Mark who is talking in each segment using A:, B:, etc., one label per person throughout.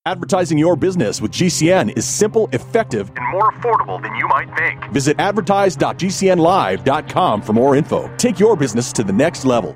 A: Advertising your business with GCN is simple, effective, and more affordable than you might think. Visit advertise.gcnlive.com for more info. Take your business to the next level.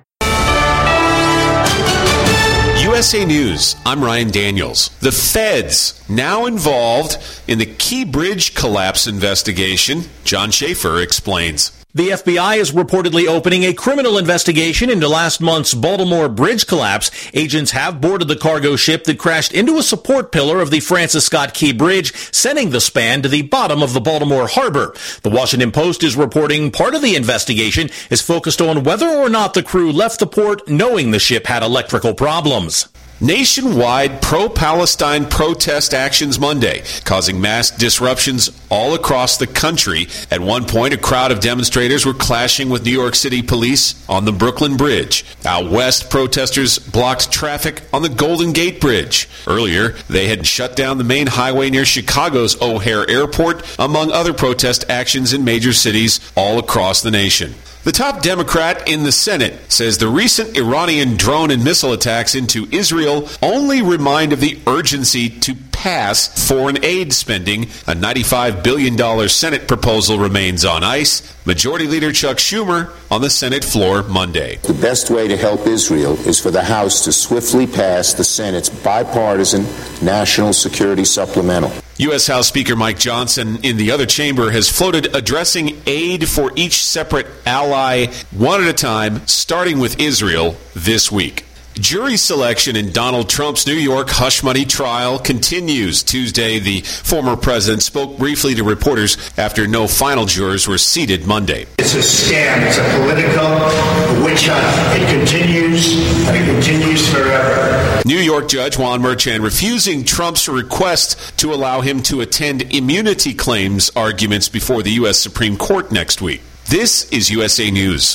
B: USA News, I'm Ryan Daniels. The feds now involved in the Key Bridge collapse investigation. John Schaefer explains.
C: The FBI is reportedly opening a criminal investigation into last month's Baltimore bridge collapse. Agents have boarded the cargo ship that crashed into a support pillar of the Francis Scott Key Bridge, sending the span to the bottom of the Baltimore harbor. The Washington Post is reporting part of the investigation is focused on whether or not the crew left the port knowing the ship had electrical problems.
B: Nationwide pro-Palestine protest actions Monday, causing mass disruptions all across the country. At one point, a crowd of demonstrators were clashing with New York City police on the Brooklyn Bridge. Out west, protesters blocked traffic on the Golden Gate Bridge. Earlier, they had shut down the main highway near Chicago's O'Hare Airport, among other protest actions in major cities all across the nation. The top Democrat in the Senate says the recent Iranian drone and missile attacks into Israel only remind of the urgency to pass foreign aid spending. A $95 billion Senate proposal remains on ice. Majority Leader Chuck Schumer on the Senate floor Monday.
D: The best way to help Israel is for the House to swiftly pass the Senate's bipartisan National Security Supplemental.
B: U.S. House Speaker Mike Johnson in the other chamber has floated addressing aid for each separate ally one at a time, starting with Israel this week. Jury selection in Donald Trump's New York hush money trial continues. Tuesday, the former president spoke briefly to reporters after no final jurors were seated Monday.
E: It's a scam. It's a political witch hunt. It continues, and it continues forever.
B: New York Judge Juan Merchan refusing Trump's request to allow him to attend immunity claims arguments before the U.S. Supreme Court next week. This is USA News.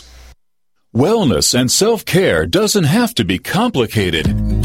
F: Wellness and self-care doesn't have to be complicated.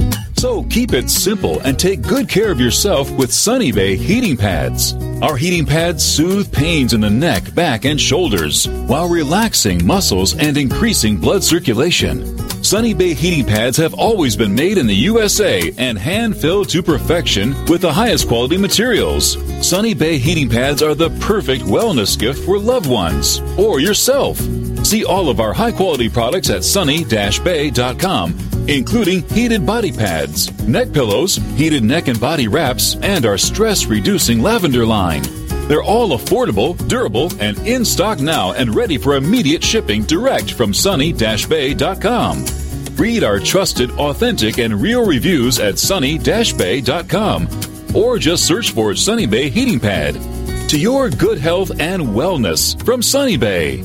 F: So keep it simple and take good care of yourself with Sunny Bay heating pads. Our heating pads soothe pains in the neck, back, and shoulders while relaxing muscles and increasing blood circulation. Sunny Bay heating pads have always been made in the USA and hand-filled to perfection with the highest quality materials. Sunny Bay heating pads are the perfect wellness gift for loved ones or yourself. See all of our high-quality products at sunny-bay.com, including heated body pads, neck pillows, heated neck and body wraps, and our stress-reducing lavender line. They're all affordable, durable, and in stock now and ready for immediate shipping direct from sunny-bay.com. Read our trusted, authentic, and real reviews at sunny-bay.com or just search for Sunny Bay Heating Pad. To your good health and wellness from Sunny Bay.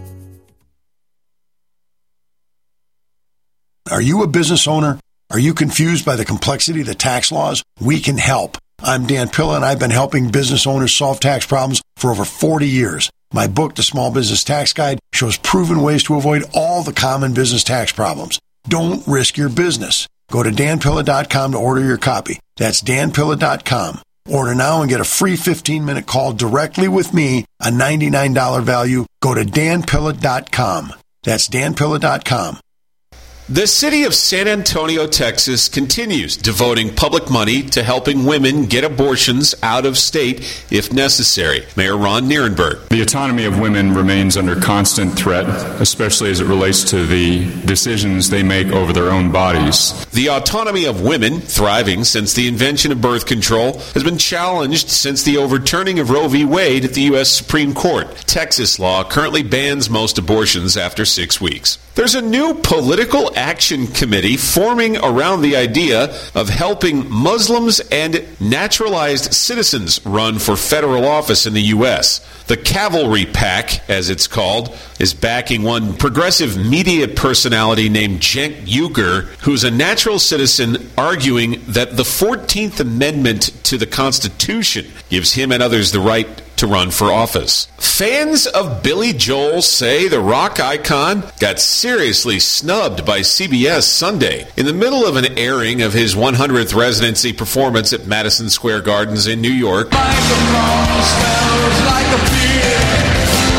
G: Are you a business owner? Are you confused by the complexity of the tax laws? We can help. I'm Dan Pilla, and I've been helping business owners solve tax problems for over 40 years. My book, The Small Business Tax Guide, shows proven ways to avoid all the common business tax problems. Don't risk your business. Go to danpilla.com to order your copy. That's danpilla.com. Order now and get a free 15-minute call directly with me, a $99 value. Go to danpilla.com. That's danpilla.com.
B: The city of San Antonio, Texas, continues devoting public money to helping women get abortions out of state if necessary. Mayor Ron Nierenberg.
H: The autonomy of women remains under constant threat, especially as it relates to the decisions they make over their own bodies.
B: The autonomy of women, thriving since the invention of birth control, has been challenged since the overturning of Roe v. Wade at the U.S. Supreme Court. Texas law currently bans most abortions after 6 weeks. There's a new political action committee forming around the idea of helping Muslims and naturalized citizens run for federal office in the U.S. The Cavalry PAC, as it's called, is backing one progressive media personality named Cenk Uygur, who's a natural citizen, arguing that the 14th Amendment to the Constitution gives him and others the right to run for office. Fans of Billy Joel say the rock icon got seriously snubbed by CBS Sunday in the middle of an airing of his 100th residency performance at Madison Square Gardens in New York.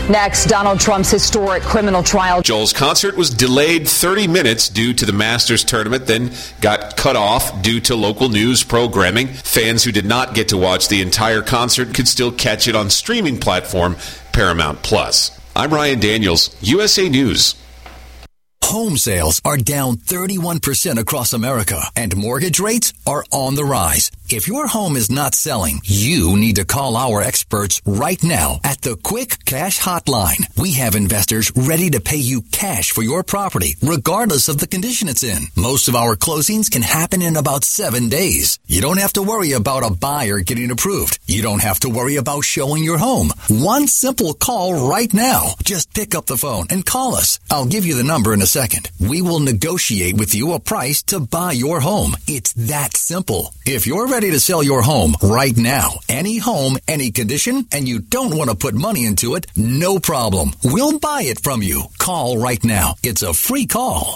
I: Next, Donald Trump's historic criminal trial.
B: Joel's concert was delayed 30 minutes due to the Masters tournament, then got cut off due to local news programming. Fans who did not get to watch the entire concert could still catch it on streaming platform Paramount Plus. I'm Ryan Daniels, USA News.
J: Home sales are down 31% across America, and mortgage rates are on the rise. If your home is not selling, you need to call our experts right now at the Quick Cash Hotline. We have investors ready to pay you cash for your property, regardless of the condition it's in. Most of our closings can happen in about 7 days. You don't have to worry about a buyer getting approved. You don't have to worry about showing your home. One simple call right now. Just pick up the phone and call us. I'll give you the number in a second. We will negotiate with you a price to buy your home. It's that simple. If you're ready to sell your home right now, any home, any condition, and you don't want to put money into it, no problem. We'll buy it from you. Call right now. It's a free call.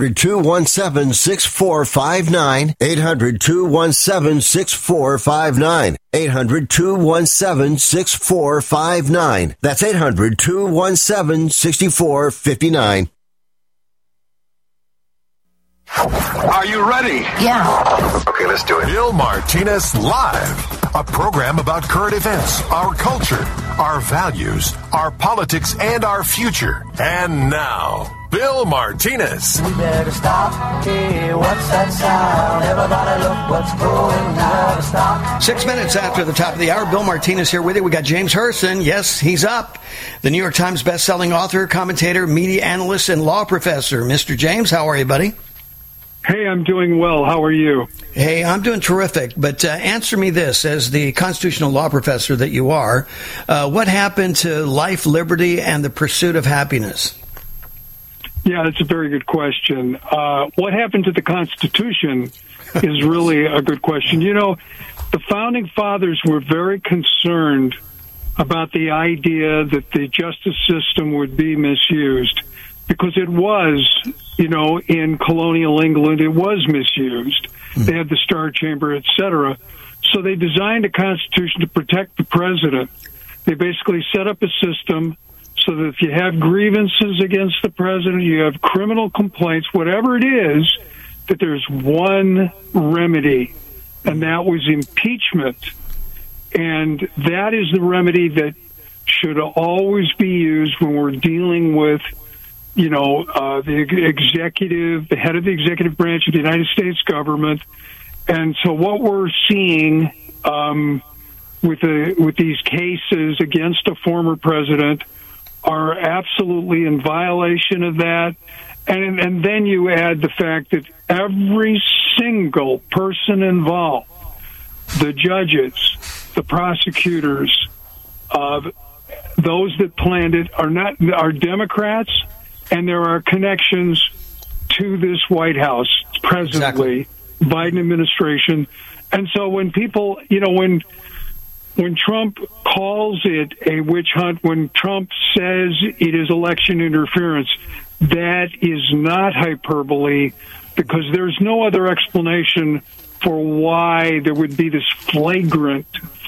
K: 800-217-6459. 800-217-6459. 800-217-6459. That's 800-217-6459.
L: Are you ready?
I: Yeah.
L: Okay, let's do it.
M: Bill Martinez Live, a program about current events, our culture, our values, our politics, and our future. And now, Bill Martinez.
N: We better stop. Hey, what's that sound? Everybody look what's going down. Stop.
O: 6 minutes after the top of the hour, Bill Martinez here with you. We got James Herson. Yes, he's up. The New York Times best-selling author, commentator, media analyst, and law professor. Mr. James, how are you, buddy?
P: Hey, I'm doing well. How are you?
O: Hey, I'm doing terrific. But answer me this, as the constitutional law professor that you are, what happened to life, liberty, and the pursuit of happiness?
P: Yeah, that's a very good question. What happened to the Constitution is really a good question. You know, the Founding Fathers were very concerned about the idea that the justice system would be misused, because it was, you know, in colonial England, it was misused. They had the Star Chamber, etc. So they designed a constitution to protect the president. They basically set up a system so that if you have grievances against the president, you have criminal complaints, whatever it is, that there's one remedy, and that was impeachment. And that is the remedy that should always be used when we're dealing with, you know, the executive, the head of the executive branch of the United States government. And so what we're seeing with these cases against a former president are absolutely in violation of that. And then you add the fact that every single person involved, the judges, the prosecutors, those that planned it are Democrats, and there are connections to this White House presently, Biden administration. And so when people, you know, when Trump calls it a witch hunt, when Trump says it is election interference, that is not hyperbole, because there's no other explanation for why there would be this flagrant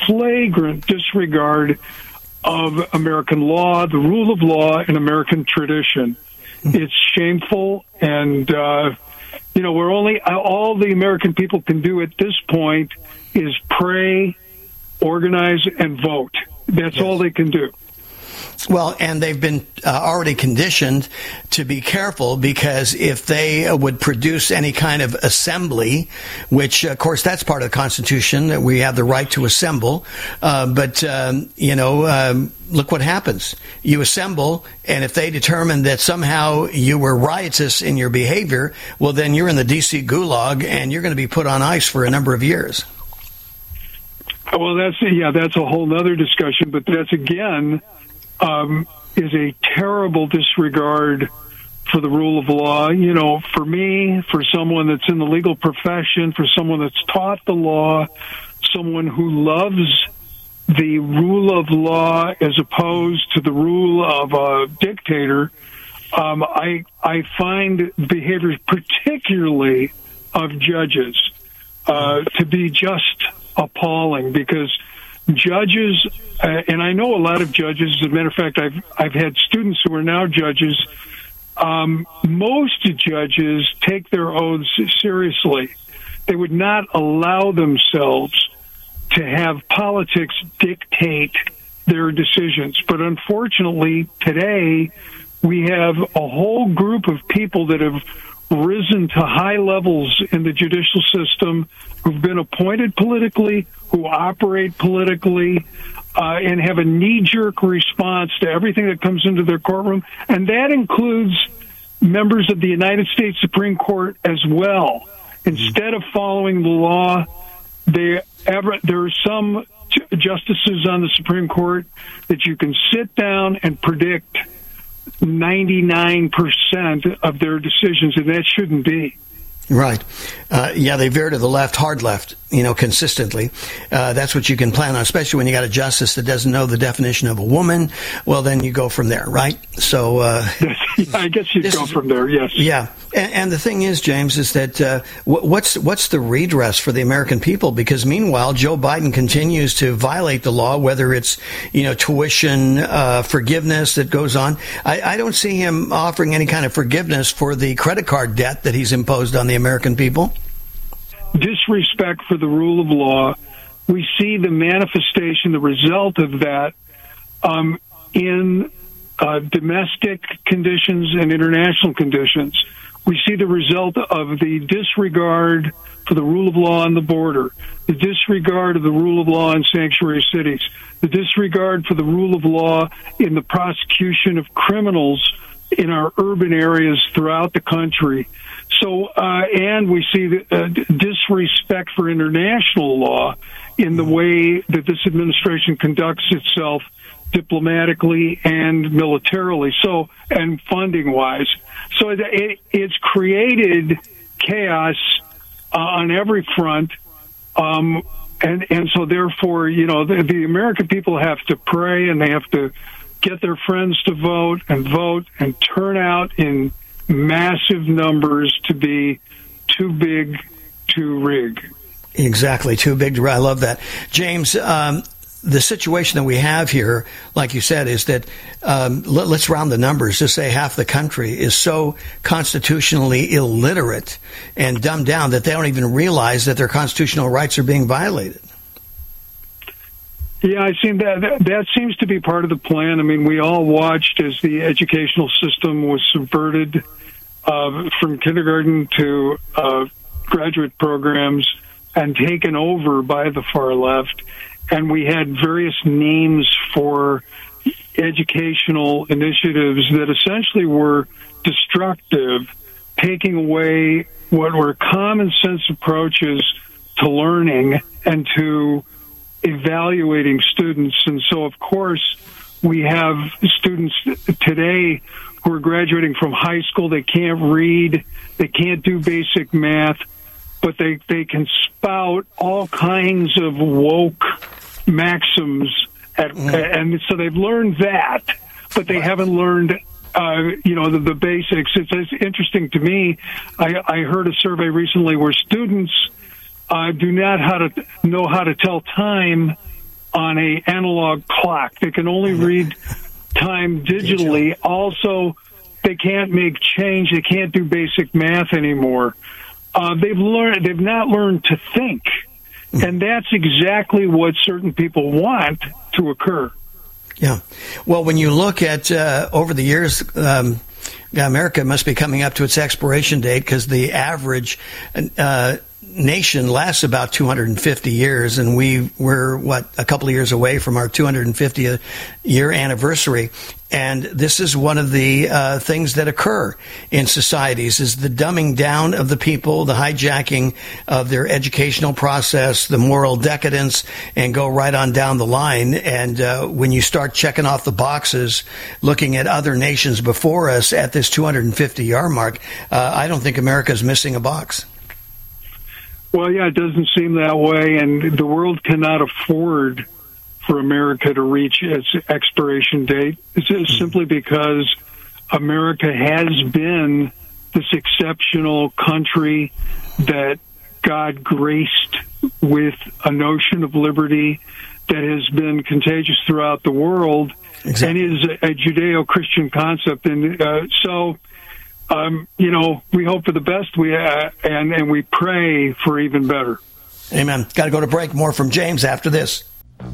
P: disregard of American law, the rule of law, and American tradition. It's shameful, and you know, we're only all the American people can do at this point is pray, organize, and vote. That's all they can do.
O: Well, and they've been already conditioned to be careful, because if they would produce any kind of assembly, which, of course, that's part of the Constitution, that we have the right to assemble. But you know, look what happens. You assemble, and if they determine that somehow you were riotous in your behavior, well, then you're in the D.C. gulag, and you're going to be put on ice for a number of years.
P: Well, that's a whole other discussion, but that's, again, is a terrible disregard for the rule of law. You know, for me, for someone that's in the legal profession, for someone that's taught the law, someone who loves the rule of law as opposed to the rule of a dictator, I find behavior, particularly of judges, to be just appalling, because judges, and I know a lot of judges. As a matter of fact, I've had students who are now judges. Most judges take their oaths seriously. They would not allow themselves to have politics dictate their decisions. But unfortunately, today, we have a whole group of people that have risen to high levels in the judicial system, who've been appointed politically, who operate politically, and have a knee-jerk response to everything that comes into their courtroom. And that includes members of the United States Supreme Court as well. Instead of following the law, there are some justices on the Supreme Court that you can sit down and predict 99% of their decisions, and that shouldn't be.
O: Right. They veer to the left, hard left, consistently. That's what you can plan on, especially when you got a justice that doesn't know the definition of a woman. Well, then you go from there, right? So,
P: I guess you'd go from there, yes.
O: Yeah. And the thing is, James, is that what's the redress for the American people? Because meanwhile, Joe Biden continues to violate the law, whether it's, tuition forgiveness that goes on. I don't see him offering any kind of forgiveness for the credit card debt that he's imposed on the American people.
P: Disrespect for the rule of law. We see the manifestation, the result of that in domestic conditions and international conditions. We see the result of the disregard for the rule of law on the border, the disregard of the rule of law in sanctuary cities, the disregard for the rule of law in the prosecution of criminals in our urban areas throughout the country. So, and we see the disrespect for international law in the way that this administration conducts itself diplomatically and militarily, so, and funding-wise. So it's created chaos on every front, and so therefore, the American people have to pray, and they have to get their friends to vote and turn out in massive numbers to be too big to rig.
O: Exactly, too big to rig. I love that. James, the situation that we have here, like you said, is that let's round the numbers. Just say half the country is so constitutionally illiterate and dumbed down that they don't even realize that their constitutional rights are being violated.
P: Yeah, I see that seems to be part of the plan. I mean, we all watched as the educational system was subverted from kindergarten to graduate programs and taken over by the far left. And we had various names for educational initiatives that essentially were destructive, taking away what were common sense approaches to learning and to evaluating students. And so, of course, we have students today who are graduating from high school. They can't read, they can't do basic math, but they can spout all kinds of woke maxims, and so they've learned that, but they haven't learned the basics. It's interesting to me. I heard a survey recently where students do not know how to tell time on a analog clock. They can only read time digitally. Also, they can't make change. They can't do basic math anymore. They've not learned to think. And that's exactly what certain people want to occur.
O: Yeah. Well, when you look at over the years, America must be coming up to its expiration date because the average nation lasts about 250 years, and we're a couple of years away from our 250th year anniversary. And this is one of the things that occur in societies, is the dumbing down of the people, the hijacking of their educational process, the moral decadence, and go right on down the line. And when you start checking off the boxes, looking at other nations before us at this 250-year mark, I don't think America's missing a box.
P: Well, yeah, it doesn't seem that way, and the world cannot afford for America to reach its expiration date. It's simply because America has been this exceptional country that God graced with a notion of liberty, that has been contagious throughout the world, and is a Judeo-Christian concept. And we hope for the best. And we pray for even better.
O: Amen. Got to go to break. More from James after this.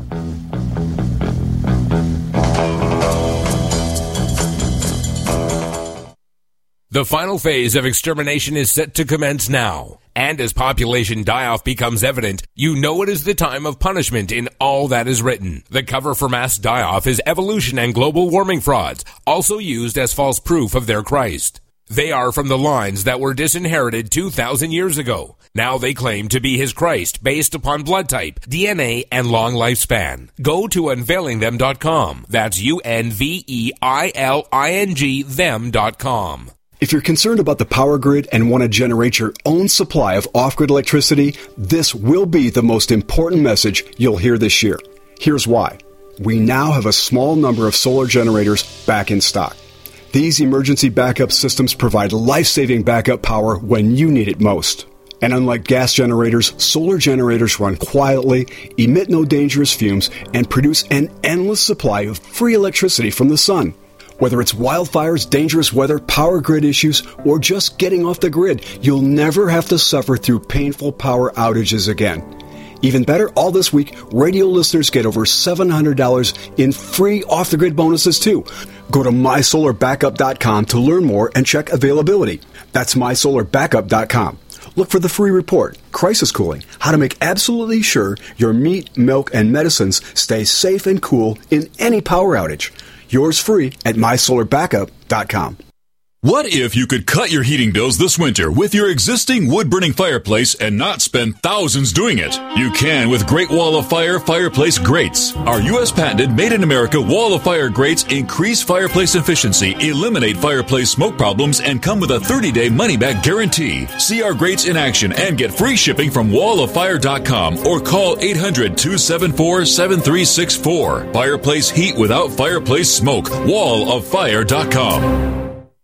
Q: The final phase of extermination is set to commence now. And as population die-off becomes evident, you know it is the time of punishment in all that is written. The cover for mass die-off is evolution and global warming frauds, also used as false proof of their Christ. They are from the lines that were disinherited 2,000 years ago. Now they claim to be his Christ based upon blood type, DNA, and long lifespan. Go to unveilingthem.com. That's UNVEILING them.com.
R: If you're concerned about the power grid and want to generate your own supply of off-grid electricity, this will be the most important message you'll hear this year. Here's why. We now have a small number of solar generators back in stock. These emergency backup systems provide life-saving backup power when you need it most. And unlike gas generators, solar generators run quietly, emit no dangerous fumes, and produce an endless supply of free electricity from the sun. Whether it's wildfires, dangerous weather, power grid issues, or just getting off the grid, you'll never have to suffer through painful power outages again. Even better, all this week, radio listeners get over $700 in free off-the-grid bonuses too. Go to mysolarbackup.com to learn more and check availability. That's mysolarbackup.com. Look for the free report, Crisis Cooling, how to make absolutely sure your meat, milk, and medicines stay safe and cool in any power outage. Yours free at mysolarbackup.com.
F: What if you could cut your heating bills this winter with your existing wood-burning fireplace and not spend thousands doing it? You can with Great Wall of Fire fireplace grates. Our U.S. patented made-in-America Wall of Fire grates increase fireplace efficiency, eliminate fireplace smoke problems, and come with a 30-day money-back guarantee. See our grates in action and get free shipping from walloffire.com or call 800-274-7364. Fireplace heat without fireplace smoke. walloffire.com.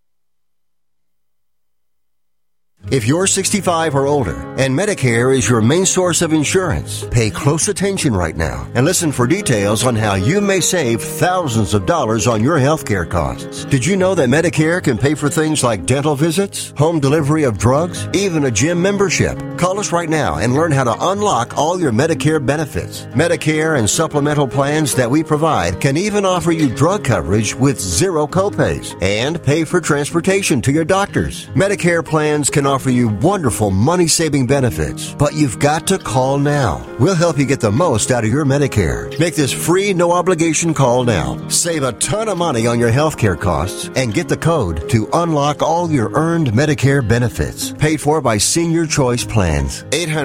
K: If you're 65 or older and Medicare is your main source of insurance, pay close attention right now and listen for details on how you may save thousands of dollars on your health care costs. Did you know that Medicare can pay for things like dental visits, home delivery of drugs, even a gym membership? Call us right now and learn how to unlock all your Medicare benefits. Medicare and supplemental plans that we provide can even offer you drug coverage with zero copays and pay for transportation to your doctors. Medicare plans can offer you wonderful money-saving benefits, but you've got to call now. We'll help you get the most out of your Medicare. Make this free, no-obligation call now. Save a ton of money on your health care costs and get the code to unlock all your earned Medicare benefits. Paid for by Senior Choice Plans.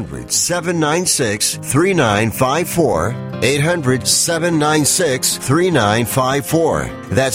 K: 800-796-3954. 800-796-3954. That's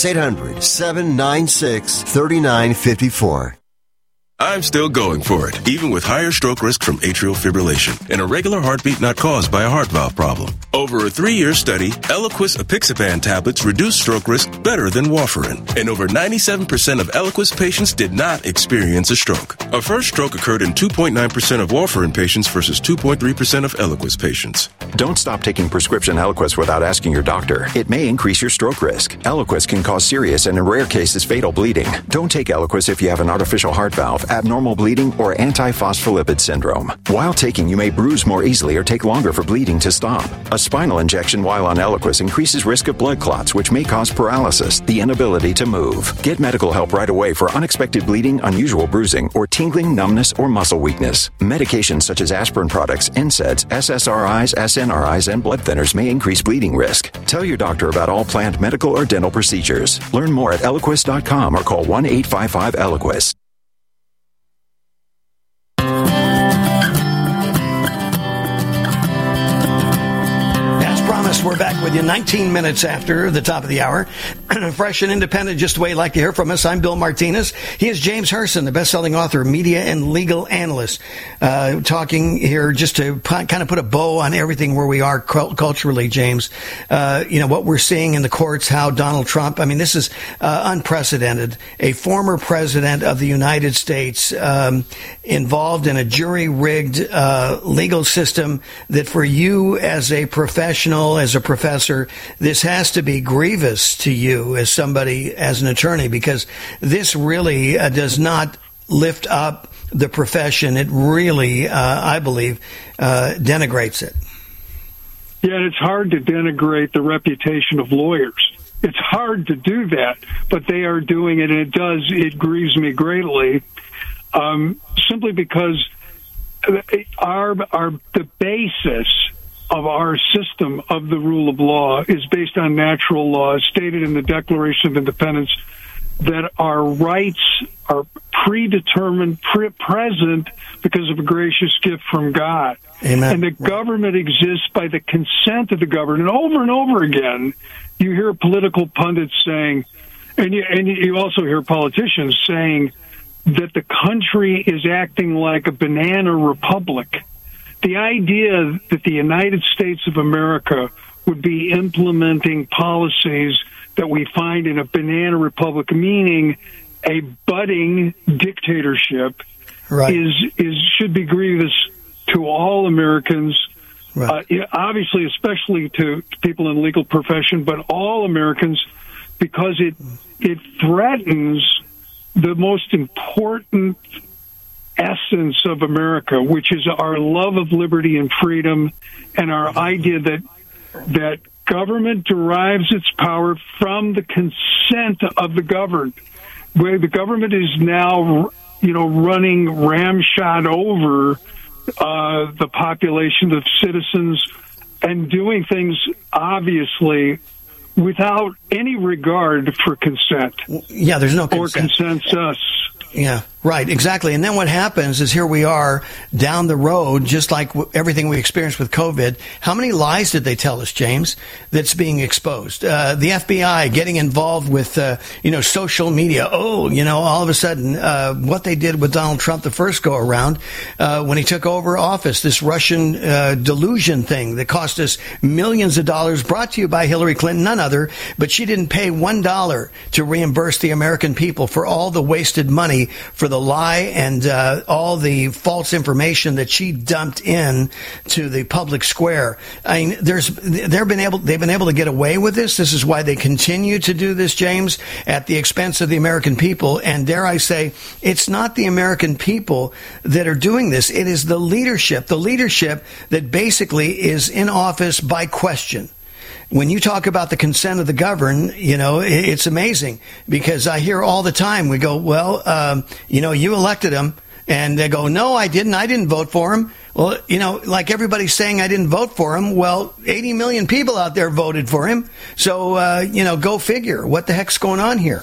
K: 800-796-3954.
S: I'm still going for it, even with higher stroke risk from atrial fibrillation, an irregular heartbeat not caused by a heart valve problem. Over a 3-year study, Eliquis apixaban tablets reduced stroke risk better than warfarin, and over 97% of Eliquis patients did not experience a stroke. A first stroke occurred in 2.9% of warfarin patients versus 2.3% of Eliquis patients.
T: Don't stop taking prescription Eliquis without asking your doctor. It may increase your stroke risk. Eliquis can cause serious and in rare cases fatal bleeding. Don't take Eliquis if you have an artificial heart valve, abnormal bleeding, or antiphospholipid syndrome. While taking, you may bruise more easily or take longer for bleeding to stop. A spinal injection while on Eliquis increases risk of blood clots, which may cause paralysis, the inability to move. Get medical help right away for unexpected bleeding, unusual bruising, or tingling, numbness, or muscle weakness. Medications such as aspirin products, NSAIDs, SSRIs, SNRIs, and blood thinners may increase bleeding risk. Tell your doctor about all planned medical or dental procedures. Learn more at Eliquis.com or call 1-855-ELIQUIS.
O: We're back with you 19 minutes after the top of the hour. fresh and independent, just the way you like to hear from us. I'm Bill Martinez. He is James Herson, the best-selling author, media and legal analyst, talking here just to kind of put a bow on everything where we are culturally, James. What we're seeing in the courts, how Donald Trump, I mean, this is unprecedented. A former president of the United States involved in a jury-rigged legal system that for you as a professional, as a professor, this has to be grievous to you as somebody, as an attorney, because this really does not lift up the profession. It really, I believe, denigrates it.
P: Yeah, and it's hard to denigrate the reputation of lawyers. It's hard to do that, but they are doing it, and it grieves me greatly, simply because the basis of our system of the rule of law is based on natural law, stated in the Declaration of Independence, that our rights are predetermined, present because of a gracious gift from God.
O: Amen.
P: And the government exists by the consent of the governed. And over again, you hear political pundits saying, and you also hear politicians saying that the country is acting like a banana republic. The idea that the United States of America would be implementing policies that we find in a banana republic, meaning a budding dictatorship,
O: right,
P: should be grievous to all Americans.
O: Right.
P: Obviously, especially to people in the legal profession, but all Americans, because it threatens the most important essence of America, which is our love of liberty and freedom, and our idea that government derives its power from the consent of the governed. Where the government is now, running ramshot over the population of citizens and doing things obviously without any regard for consent.
O: Yeah, there's no
P: consent. Or consensus.
O: Yeah, right, exactly. And then what happens is here we are down the road, just like everything we experienced with COVID. How many lies did they tell us, James, that's being exposed? The FBI getting involved with, social media. All of a sudden, what they did with Donald Trump the first go around, when he took over office, this Russian delusion thing that cost us millions of dollars, brought to you by Hillary Clinton, none other, but she didn't pay $1 to reimburse the American people for all the wasted money for the lie and all the false information that she dumped in to the public square. I mean, they've been able to get away with this. This is why they continue to do this, James, at the expense of the American people. And dare I say, it's not the American people that are doing this. It is the leadership that basically is in office by question. When you talk about the consent of the governed, it's amazing, because I hear all the time, we go, well, you elected him. And they go, no, I didn't. I didn't vote for him. Well, like everybody's saying I didn't vote for him. Well, 80 million people out there voted for him. So, go figure. What the heck's going on here?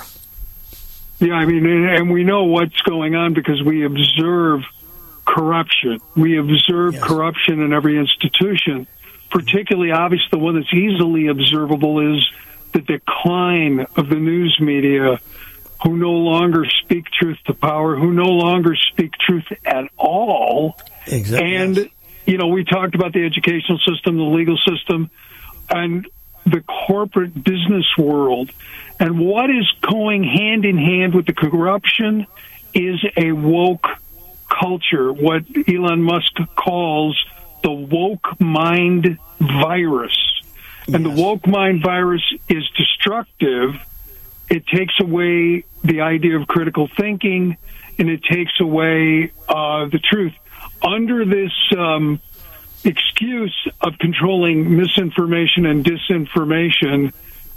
P: Yeah, I mean, and we know what's going on because we observe corruption. We observe corruption in every institution. Particularly obvious, the one that's easily observable is the decline of the news media, who no longer speak truth to power, who no longer speak truth at all.
O: Exactly.
P: And, we talked about the educational system, the legal system, and the corporate business world. And what is going hand in hand with the corruption is a woke culture, what Elon Musk calls the woke mind virus. And the woke mind virus is destructive. It takes away the idea of critical thinking, and it takes away the truth. Under this excuse of controlling misinformation and disinformation,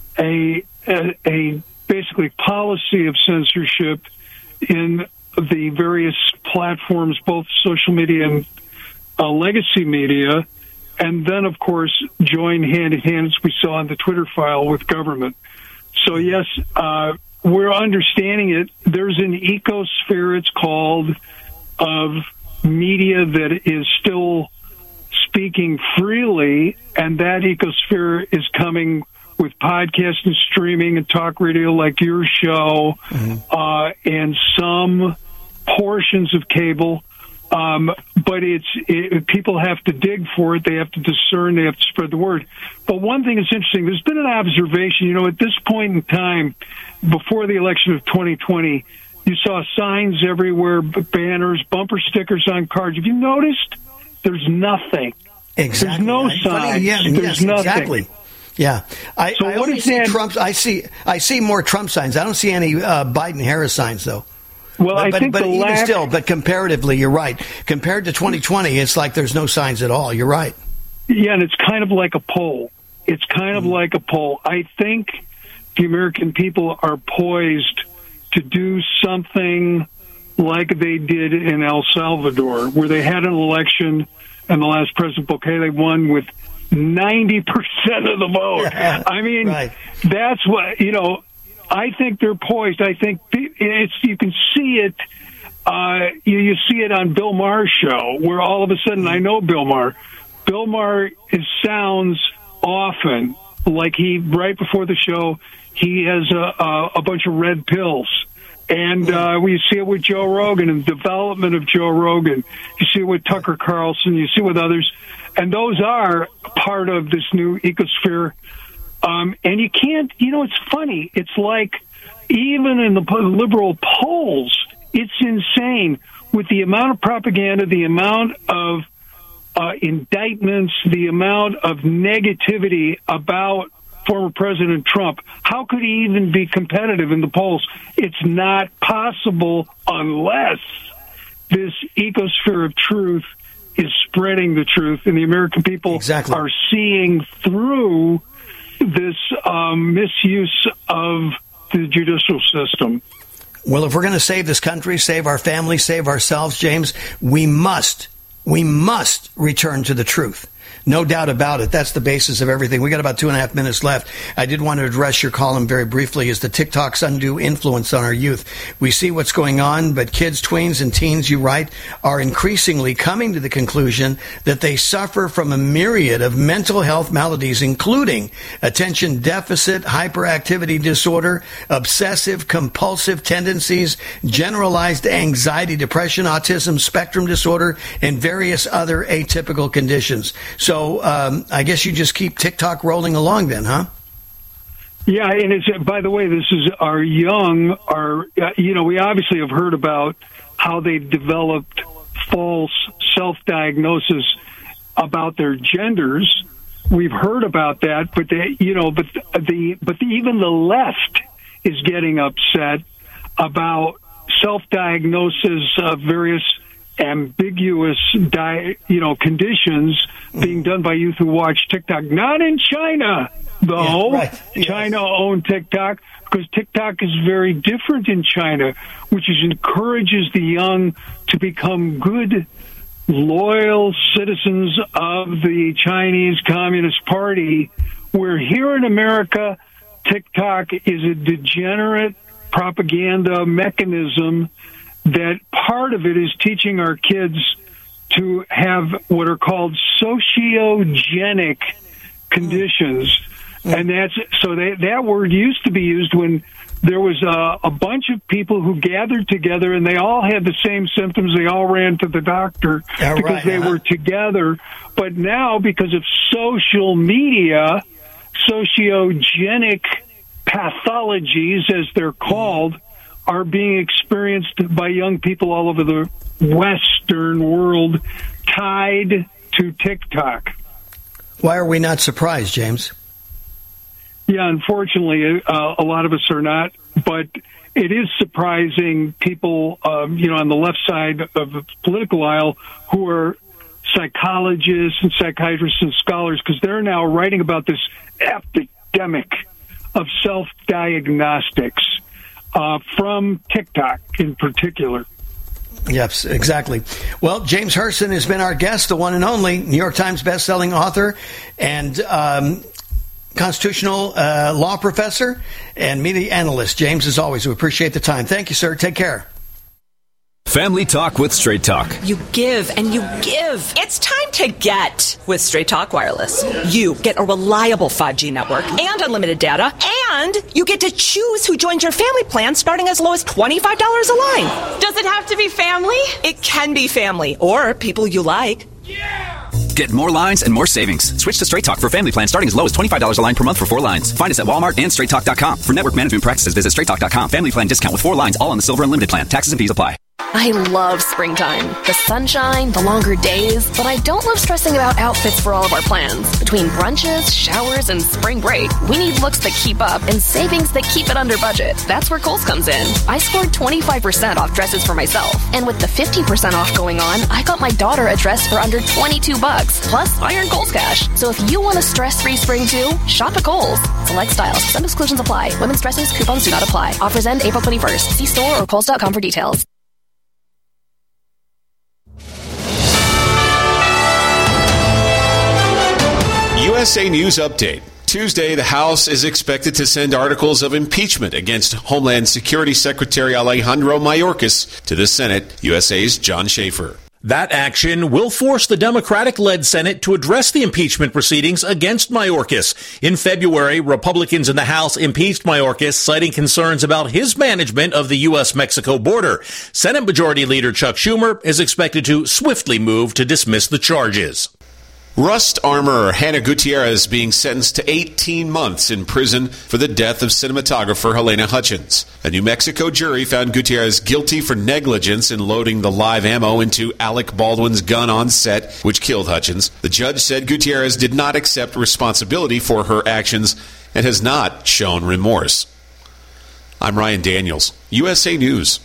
P: a basically policy of censorship in the various platforms, both social media and legacy media, and then, of course, join hand in hand, as we saw in the Twitter file, with government. So, yes, we're understanding it. There's an ecosphere, it's called, of media that is still speaking freely, and that ecosphere is coming with podcast and streaming and talk radio like your show, and some portions of cable. But people have to dig for it. They have to discern. They have to spread the word. But one thing is interesting. There's been an observation. At this point in time, before the election of 2020, you saw signs everywhere, banners, bumper stickers on cars. Have you noticed? There's nothing.
O: Exactly.
P: There's no signs. There's nothing.
O: Exactly. Yeah. I only see Trump. I see more Trump signs. I don't see any Biden-Harris signs, though.
P: Well, I think
O: but comparatively, you're right. Compared to 2020, it's like there's no signs at all. You're right.
P: Yeah, and it's kind of like a poll. It's kind of like a poll. I think the American people are poised to do something like they did in El Salvador, where they had an election and the last President Bukele won with 90% of the vote. I mean, that's what, I think they're poised. I think you can see it. You see it on Bill Maher's show, where all of a sudden, I know Bill Maher. Bill Maher sounds often like right before the show, he has a bunch of red pills. And we see it with Joe Rogan and the development of Joe Rogan. You see it with Tucker Carlson. You see it with others. And those are part of this new ecosphere. And you can't, it's funny. It's like even in the liberal polls, it's insane with the amount of propaganda, the amount of indictments, the amount of negativity about former President Trump. How could he even be competitive in the polls? It's not possible unless this ecosphere of truth is spreading the truth, and the American people are seeing through this misuse of the judicial system.
O: Well, if we're going to save this country, save our families, save ourselves, James, we must return to the truth. No doubt about it. That's the basis of everything. We got about 2.5 minutes left. I did want to address your column very briefly. Is the TikTok's undue influence on our youth? We see what's going on, but kids, tweens, and teens, you write, are increasingly coming to the conclusion that they suffer from a myriad of mental health maladies, including attention deficit, hyperactivity disorder, obsessive compulsive tendencies, generalized anxiety, depression, autism spectrum disorder, and various other atypical conditions. So I guess you just keep TikTok rolling along then, huh?
P: Yeah, and it's, by the way, this is we obviously have heard about how they've developed false self-diagnosis about their genders. We've heard about that, but even the left is getting upset about self-diagnosis of various ambiguous, conditions being done by youth who watch TikTok. Not in China, though. Yeah, right. Yes. China owned TikTok because TikTok is very different in China, which encourages the young to become good, loyal citizens of the Chinese Communist Party, where here in America, TikTok is a degenerate propaganda mechanism that part of it is teaching our kids to have what are called sociogenic conditions. And that word used to be used when there was a bunch of people who gathered together and they all had the same symptoms. They all ran to the doctor because they were together. But now, because of social media, sociogenic pathologies, as they're called, are being experienced by young people all over the Western world tied to TikTok.
O: Why are we not surprised, James?
P: Yeah, unfortunately, a lot of us are not, but it is surprising people, on the left side of the political aisle who are psychologists and psychiatrists and scholars, because they're now writing about this epidemic of self-diagnostics. From TikTok in particular.
O: Yes, exactly. Well, James Herson has been our guest, the one and only New York Times bestselling author and constitutional law professor and media analyst. James, as always, we appreciate the time. Thank you, sir. Take care.
U: Family Talk with Straight Talk.
V: You give and you give. It's time to get with Straight Talk Wireless. You get a reliable 5G network and unlimited data, and you get to choose who joins your family plan starting as low as $25 a line. Does it have to be family? It can be family or people you like.
U: Get more lines and more savings. Switch to Straight Talk for family plan starting as low as $25 a line per month for 4 lines. Find us at Walmart and StraightTalk.com. For network management practices, visit StraightTalk.com. Family plan discount with 4 lines, all on the Silver Unlimited plan. Taxes and fees apply.
W: I love springtime. The sunshine, the longer days, but I don't love stressing about outfits for all of our plans. Between brunches, showers, and spring break, we need looks that keep up and savings that keep it under budget. That's where Kohl's comes in. I scored 25% off dresses for myself, and with the 50% off going on, I got my daughter a dress for under $22. Plus, I earned Kohl's cash. So if you want a stress-free spring too, shop at Kohl's. Select styles. Some exclusions apply. Women's dresses, coupons do not apply. Offers end April 21st. See store or Kohls.com for details.
B: USA News Update. Tuesday, the House is expected to send articles of impeachment against Homeland Security Secretary Alejandro Mayorkas to the Senate. USA's John Schaefer.
C: That action will force the Democratic-led Senate to address the impeachment proceedings against Mayorkas. In February, Republicans in the House impeached Mayorkas, citing concerns about his management of the U.S.-Mexico border. Senate Majority Leader Chuck Schumer is expected to swiftly move to dismiss the charges.
B: Rust armorer Hannah Gutierrez being sentenced to 18 months in prison for the death of cinematographer Helena Hutchins. A New Mexico jury found Gutierrez guilty for negligence in loading the live ammo into Alec Baldwin's gun on set, which killed Hutchins. The judge said Gutierrez did not accept responsibility for her actions and has not shown remorse. I'm Ryan Daniels, USA News.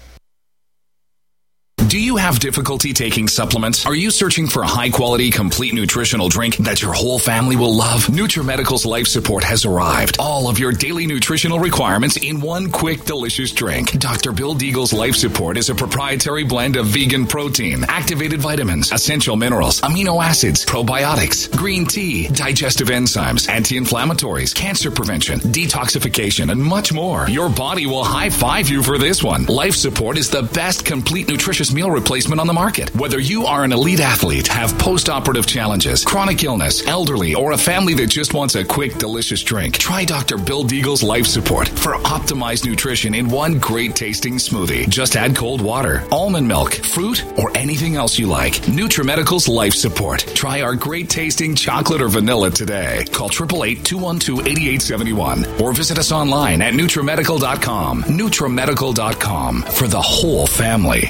X: Do you have difficulty taking supplements? Are you searching for a high-quality, complete nutritional drink that your whole family will love? NutriMedical's Life Support has arrived. All of your daily nutritional requirements in one quick, delicious drink. Dr. Bill Deagle's Life Support is a proprietary blend of vegan protein, activated vitamins, essential minerals, amino acids, probiotics, green tea, digestive enzymes, anti-inflammatories, cancer prevention, detoxification, and much more. Your body will high-five you for this one. Life Support is the best complete nutritious meal replacement on the market. Whether you are an elite athlete, have post-operative challenges, chronic illness, elderly, or a family that just wants a quick, delicious drink, try Dr. Bill Deagle's Life Support for optimized nutrition in one great-tasting smoothie. Just add cold water, almond milk, fruit, or anything else you like. NutriMedical's Life Support. Try our great-tasting chocolate or vanilla today. Call 888-212-8871 or visit us online at NutriMedical.com. NutriMedical.com for the whole family.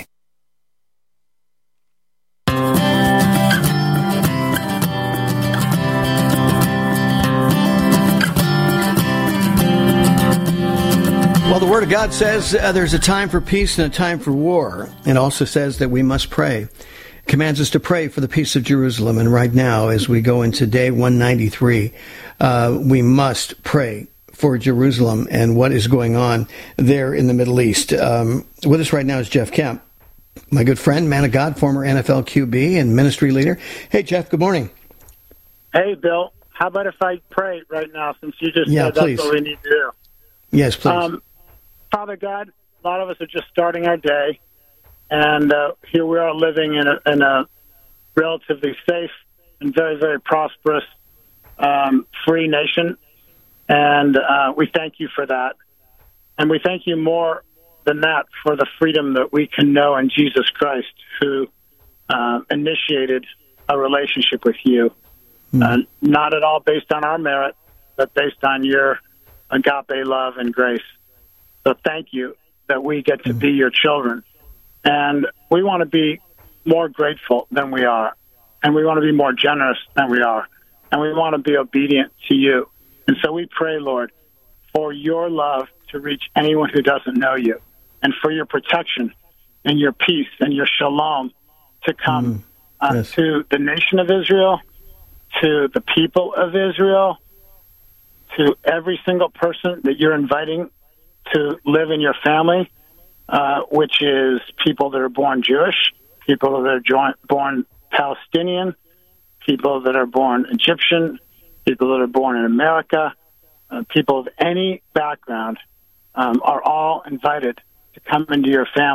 O: Well, the Word of God says there's a time for peace and a time for war. It also says that we must pray. It commands us to pray for the peace of Jerusalem. And right now, as we go into day 193, we must pray for Jerusalem and what is going on there in the Middle East. With us right now is Jeff Kemp, my good friend, man of God, former NFL QB and ministry leader. Hey, Jeff, good morning.
Y: Hey, Bill. How about if I pray right now, since you just said
O: please.
Y: That's what we need to do?
O: Yes, please.
Y: Father God, a lot of us are just starting our day, and here we are living in a relatively safe and very, very prosperous, free nation, and we thank you for that. And we thank you more than that for the freedom that we can know in Jesus Christ, who initiated a relationship with you, not at all based on our merit, but based on your agape love and grace. So thank you that we get to be your children. And we want to be more grateful than we are. And we want to be more generous than we are. And we want to be obedient to you. And so we pray, Lord, for your love to reach anyone who doesn't know you, and for your protection and your peace and your shalom to come to the nation of Israel, to the people of Israel, to every single person that you're inviting to live in your family, which is people that are born Jewish, people that are born Palestinian, people that are born Egyptian, people that are born in America, people of any background are all invited to come into your family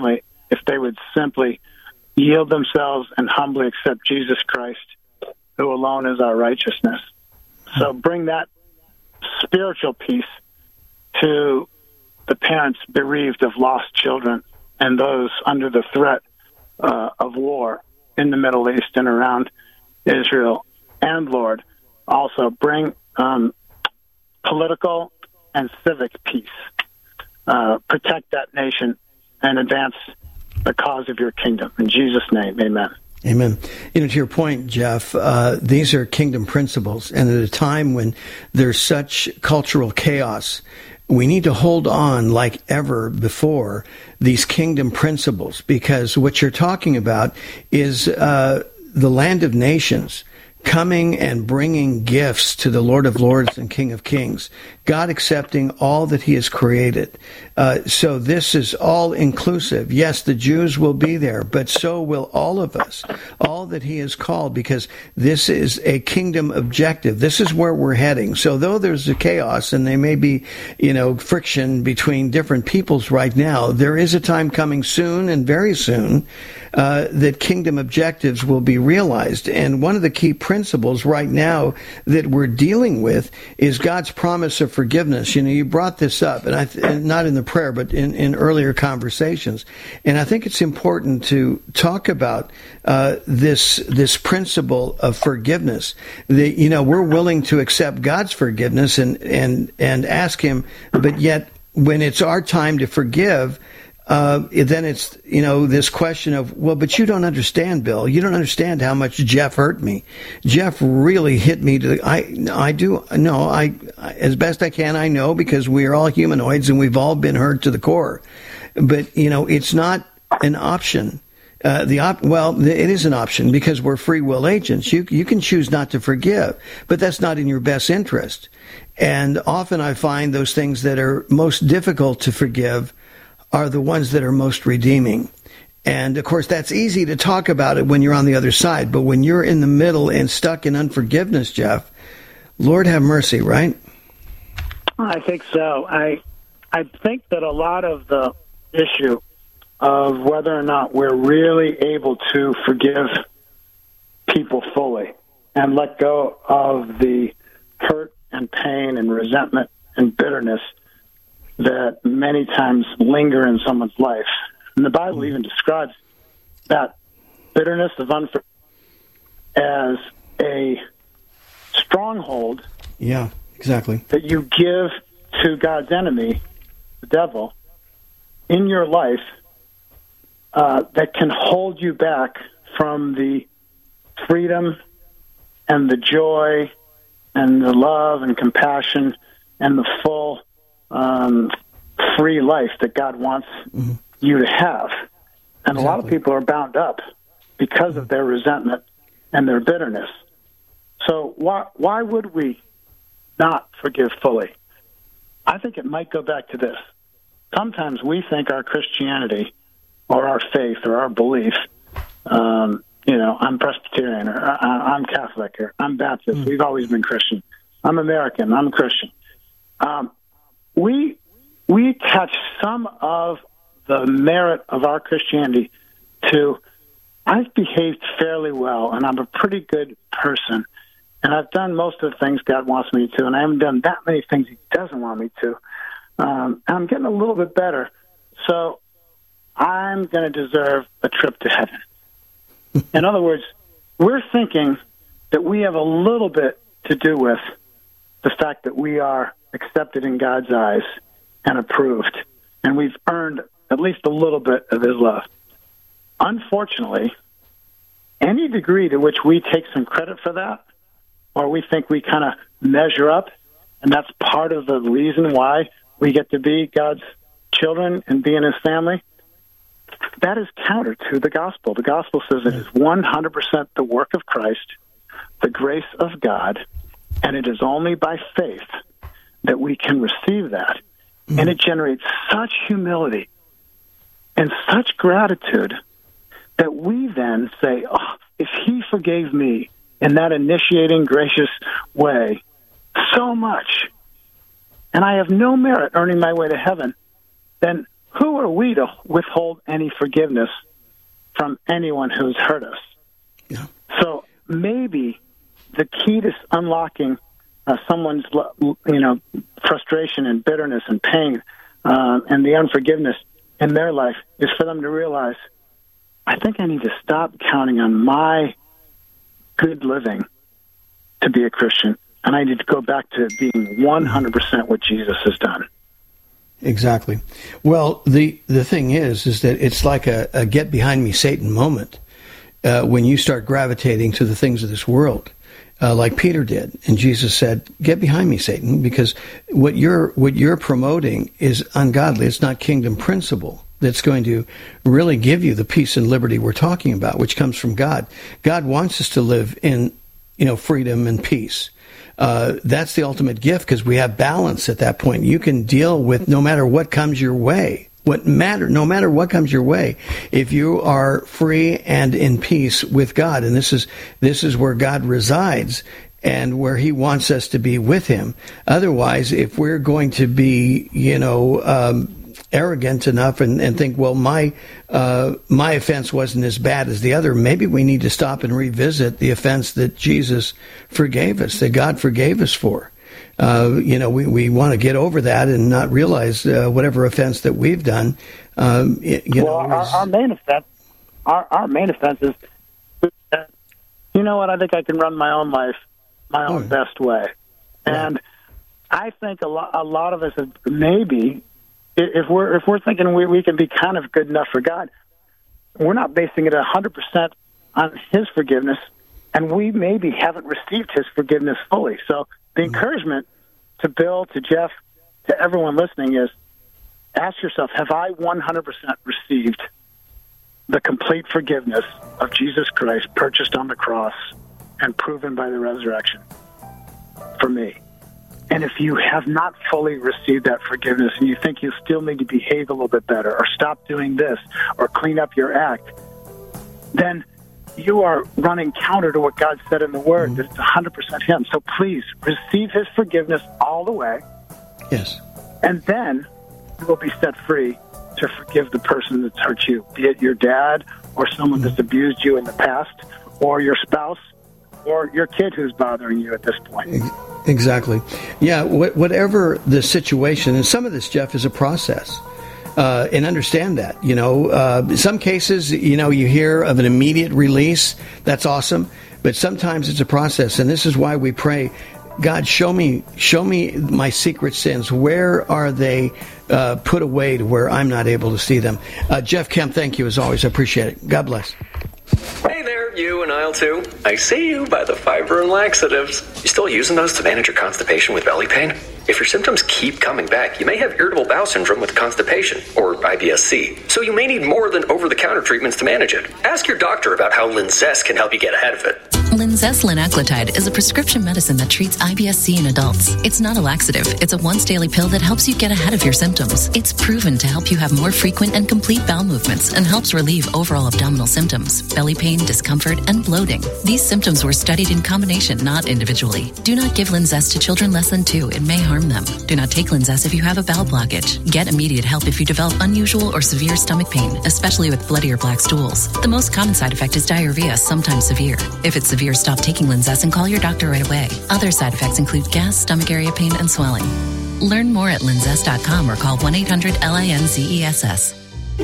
Y: if they would simply yield themselves and humbly accept Jesus Christ, who alone is our righteousness. So bring that spiritual peace to the parents bereaved of lost children and those under the threat of war in the Middle East and around Israel. And, Lord, also bring political and civic peace. Protect that nation and advance the cause of your kingdom. In Jesus' name, amen.
O: Amen. To your point, Jeff, these are kingdom principles. And at a time when there's such cultural chaos, we need to hold on like ever before these kingdom principles, because what you're talking about is the land of nations coming and bringing gifts to the Lord of Lords and King of Kings, God accepting all that he has created. So this is all inclusive. Yes, the Jews will be there, but so will all of us, all that he has called, because this is a kingdom objective. This is where we're heading. So though there's a chaos and there may be, friction between different peoples right now, there is a time coming soon and very soon that kingdom objectives will be realized. And one of the key principles right now that we're dealing with is God's promise of forgiveness. You brought this up, and not in the prayer, but in earlier conversations. And I think it's important to talk about this principle of forgiveness. We're willing to accept God's forgiveness and ask him, but yet when it's our time to forgive, then it's, this question of, well, but you don't understand, Bill. You don't understand how much Jeff hurt me. Jeff really hit me as best I can, I know, because we are all humanoids and we've all been hurt to the core. But, it's not an option. It is an option because we're free will agents. You can choose not to forgive, but that's not in your best interest. And often I find those things that are most difficult to forgive are the ones that are most redeeming. And, of course, that's easy to talk about it when you're on the other side. But when you're in the middle and stuck in unforgiveness, Jeff, Lord have mercy, right?
Y: I think so. I think that a lot of the issue of whether or not we're really able to forgive people fully and let go of the hurt and pain and resentment and bitterness that many times linger in someone's life. And the Bible even describes that bitterness of unforgiveness as a stronghold.
O: Yeah, exactly.
Y: That you give to God's enemy, the devil, in your life that can hold you back from the freedom and the joy and the love and compassion and the full free life that God wants you to have. And a lot of people are bound up because of their resentment and their bitterness. So why would we not forgive fully? I think it might go back to this. Sometimes we think our Christianity or our faith or our belief, I'm Presbyterian or I'm Catholic or I'm Baptist. We've always been Christian. I'm American. I'm Christian. We attach some of the merit of our Christianity to, I've behaved fairly well, and I'm a pretty good person, and I've done most of the things God wants me to, and I haven't done that many things he doesn't want me to. I'm getting a little bit better, so I'm going to deserve a trip to heaven. In other words, we're thinking that we have a little bit to do with the fact that we are accepted in God's eyes and approved, and we've earned at least a little bit of his love. Unfortunately, any degree to which we take some credit for that, or we think we kind of measure up, and that's part of the reason why we get to be God's children and be in his family, that is counter to the gospel. The gospel says it is 100% the work of Christ, the grace of God, and it is only by faith that we can receive that. And it generates such humility and such gratitude that we then say, oh, if he forgave me in that initiating, gracious way so much, and I have no merit earning my way to heaven, then who are we to withhold any forgiveness from anyone who's hurt us?
O: Yeah.
Y: So maybe the key to unlocking someone's, frustration and bitterness and pain and the unforgiveness in their life is for them to realize, I think I need to stop counting on my good living to be a Christian, and I need to go back to being 100% what Jesus has done.
O: Exactly. Well, the thing is that it's like a get behind me, Satan moment when you start gravitating to the things of this world, like Peter did, and Jesus said, "Get behind me, Satan," because what you're promoting is ungodly. It's not kingdom principle that's going to really give you the peace and liberty we're talking about, which comes from God. God wants us to live in, freedom and peace. That's the ultimate gift because we have balance at that point. You can deal with no matter what comes your way. No matter what comes your way, if you are free and in peace with God, and this is where God resides and where He wants us to be with Him. Otherwise, if we're going to be, arrogant enough and think, well, my offense wasn't as bad as the other, maybe we need to stop and revisit the offense that Jesus forgave us, that God forgave us for. We want to get over that and not realize whatever offense that we've done.
Y: Our main offense, our main offense is, you know what? I think I can run my own life my own best way, and I think a lot of us maybe. If we're thinking we can be kind of good enough for God, we're not basing it 100% on His forgiveness, and we maybe haven't received His forgiveness fully. So the encouragement to Bill, to Jeff, to everyone listening is, ask yourself, have I 100% received the complete forgiveness of Jesus Christ purchased on the cross and proven by the resurrection for me? And if you have not fully received that forgiveness and you think you still need to behave a little bit better or stop doing this or clean up your act, then you are running counter to what God said in the Word, that it's 100% Him. So please receive His forgiveness all the way.
O: Yes.
Y: And then you will be set free to forgive the person that's hurt you, be it your dad or someone that's abused you in the past or your spouse or your kid who's bothering you at this point.
O: Exactly. Yeah, whatever the situation, and some of this, Jeff, is a process. And understand that, some cases, you hear of an immediate release. That's awesome. But sometimes it's a process. And this is why we pray, God, show me my secret sins. Where are they put away to where I'm not able to see them? Jeff Kemp, thank you as always. I appreciate it. God bless.
A: Hey there, you and aisle 2. I see you by the fiber and laxatives. You still using those to manage your constipation with belly pain? If your symptoms keep coming back, you may have irritable bowel syndrome with constipation, or IBS-C. So you may need more than over-the-counter treatments to manage it. Ask your doctor about how Linzess can help you get ahead of it.
D: Linzess linaclotide is a prescription medicine that treats IBS-C in adults. It's not a laxative. It's a once-daily pill that helps you get ahead of your symptoms. It's proven to help you have more frequent and complete bowel movements and helps relieve overall abdominal symptoms, belly pain, discomfort, and bloating. These symptoms were studied in combination, not individually. Do not give Linzess to children less than 2. It may harm them. Do not take Linzess if you have a bowel blockage. Get immediate help if you develop unusual or severe stomach pain, especially with bloody or black stools. The most common side effect is diarrhea, sometimes severe. If it's severe, stop taking Linzess and call your doctor right away. Other side effects include gas, stomach area pain, and swelling. Learn more at linzess.com or call 1-800-LINZESS.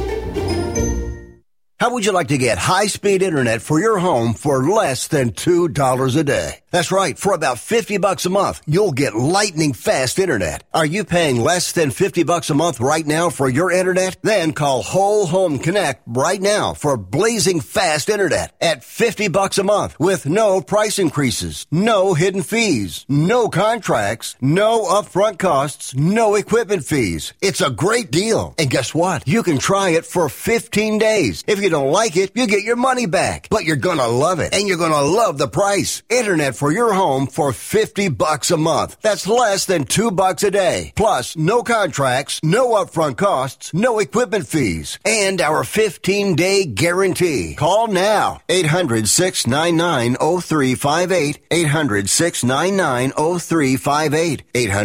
K: How would you like to get high-speed internet for your home for less than $2 a day? That's right. For about $50 a month, you'll get lightning fast internet. Are you paying less than $50 a month right now for your internet? Then call Whole Home Connect right now for blazing fast internet at $50 a month with no price increases, no hidden fees, no contracts, no upfront costs, no equipment fees. It's a great deal. And guess what? You can try it for 15 days. If you don't like it, you get your money back. But you're gonna love it, and you're gonna love the price. Internet for your home for $50 a month. That's less than $2 a day. Plus, no contracts, no upfront costs, no equipment fees, and our 15-day guarantee. Call now. 800-699-0358. 800-699-0358.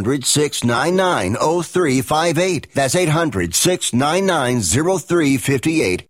K: 800-699-0358. That's 800-699-0358.